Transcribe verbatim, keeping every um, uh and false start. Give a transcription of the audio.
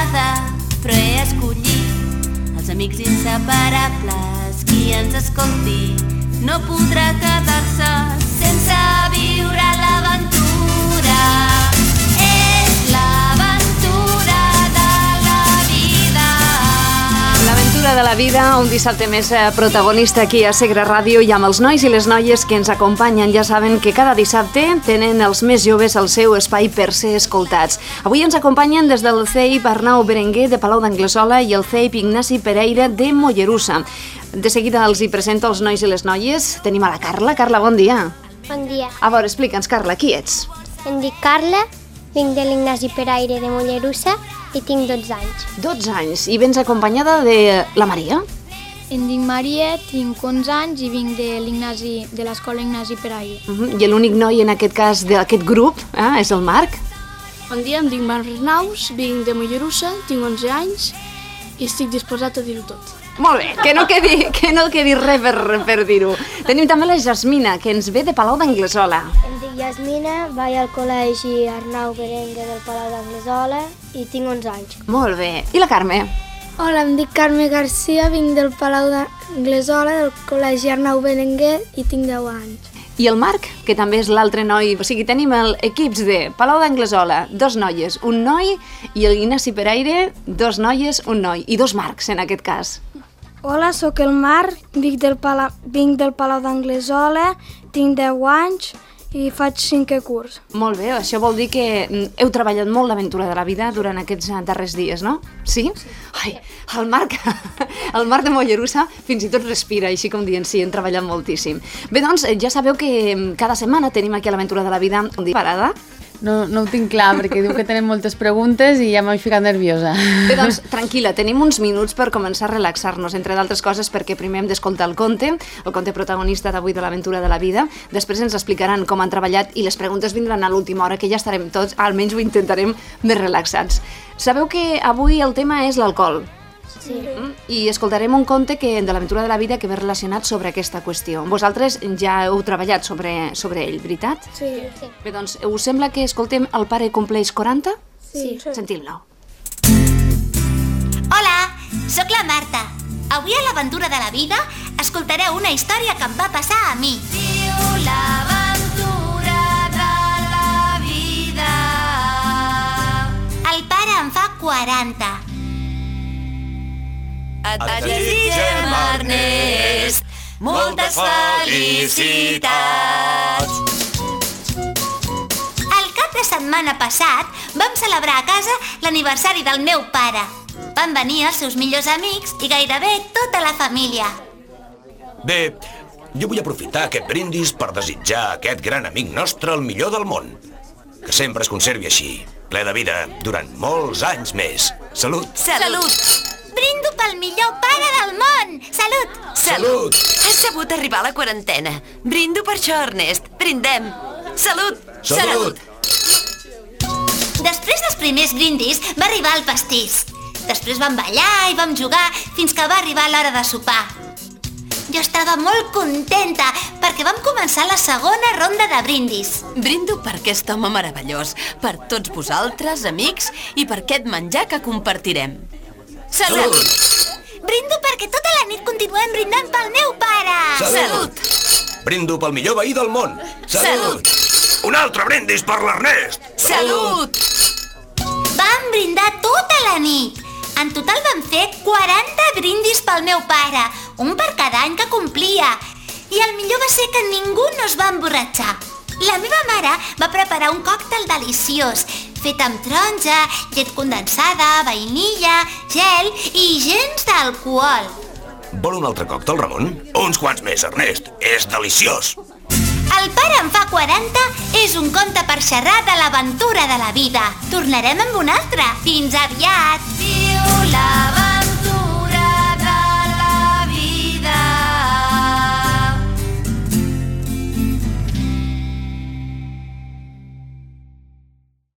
vegada, però he escollit els amics inseparables. Qui ens escolti no podrà quedar-se sense viure l'aventura. És l'aventura de la vida. L'aventura de la vida, un dissabte més protagonista aquí a Segre Ràdio i amb els nois i les noies que ens acompanyen. Ja saben que cada dissabte tenen els més joves al seu espai per ser escoltats. Avui ens acompanyen des del C E I P Arnau Berenguer de Palau d'Anglesola i el C E I P Ignasi Pereira de Mollerussa. De seguida els hi presento els nois i les noies. Tenim a la Carla. Carla, bon dia. Bon dia. A veure, explica'ns, Carla, qui ets? Em dic Carla, vinc de l'Ignasi Pereira de Mollerussa i tinc dotze anys. dotze anys. I vens acompanyada de la Maria? Em dic Maria, tinc onze anys i vinc de l'Ignasi, de l'escola Ignasi Pereira. Uh -huh. I l'únic noi en aquest cas d'aquest grup eh, és el Marc. Bon dia, em dic Marc Naus, vinc de Mollerussa, tinc onze anys i estic disposat a dir-ho tot. Molt bé, que no quedi, que no quedi res per, per dir-ho. Tenim també la Jasmina, que ens ve de Palau d'Anglesola. Em dic Jasmina, vaig al col·legi Arnau Berenguer del Palau d'Anglesola i tinc onze anys. Molt bé. I la Carme? Hola, em dic Carme Garcia, vinc del Palau d'Anglesola, del col·legi Arnau Berenguer i tinc deu anys. I el Marc, que també és l'altre noi. O sigui, tenim el equips de Palau d'Anglesola, dos noies, un noi, i el Ignasi Pereira, dos noies, un noi. I dos Marcs, en aquest cas. Hola, sóc el Marc, vinc del Palau, vinc del Palau d'Anglesola, tinc deu anys i faig cinquè curs. Molt bé, això vol dir que heu treballat molt l'aventura de la vida durant aquests darrers dies, no? Sí? Ai, el Marc, el Marc de Mollerussa fins i tot respira, així com dient sí, hem treballat moltíssim. Bé, doncs, ja sabeu que cada setmana tenim aquí a l'aventura de la vida un dia parada. No, no ho tinc clar, perquè diu que tenen moltes preguntes i ja m'he ficat nerviosa. Bé, doncs, tranquil·la, tenim uns minuts per començar a relaxar-nos, entre d'altres coses perquè primer hem d'escoltar el conte, el conte protagonista d'avui de l'aventura de la vida, després ens explicaran com han treballat i les preguntes vindran a l'última hora, que ja estarem tots, almenys ho intentarem, més relaxats. Sabeu que avui el tema és l'alcohol? Sí. I escoltarem un conte que, de l'aventura de la vida que ve relacionat sobre aquesta qüestió. Vosaltres ja heu treballat sobre, sobre ell, veritat? Sí. Sí. Bé, doncs, us sembla que escoltem El pare compleix quaranta? Sí. Sentim-lo. Hola, sóc la Marta. Avui a l'aventura de la vida escoltareu una història que em va passar a mi. Diu l'aventura de la vida. El pare en fa quaranta. Et desitgem, Ernest, moltes felicitats. El cap de setmana passat vam celebrar a casa l'aniversari del meu pare. Van venir els seus millors amics i gairebé tota la família. Bé, jo vull aprofitar aquest brindis per desitjar a aquest gran amic nostre el millor del món. Que sempre es conservi així, ple de vida, durant molts anys més. Salut! Salut! Brindo pel millor pare del món! Salut! Salut! Has sabut arribar a la quarantena. Brindo per això, Ernest. Brindem. Salut! Salut! Després dels primers brindis va arribar el pastís. Després vam ballar i vam jugar fins que va arribar l'hora de sopar. Jo estava molt contenta perquè vam començar la segona ronda de brindis. Brindo per aquest home meravellós, per tots vosaltres, amics, i per aquest menjar que compartirem. Salut! Brindo perquè tota la nit continuem brindant pel meu pare. Salut! Brindo pel millor veí del món. Salut! Un altre brindis per l'Ernest. Salut! Vam brindar tota la nit. En total vam fer quaranta brindis pel meu pare, un per cada any que complia. I el millor va ser que ningú no es va emborratxar. La meva mare va preparar un còctel deliciós, fet amb taronja, llet condensada, vainilla, gel i gens d'alcohol. Vol un altre còctel, Ramon? Uns quants més, Ernest. És deliciós. El pare en fa quaranta és un conte per xerrar de l'aventura de la vida. Tornarem amb un altre. Fins aviat. Viu l'aventura.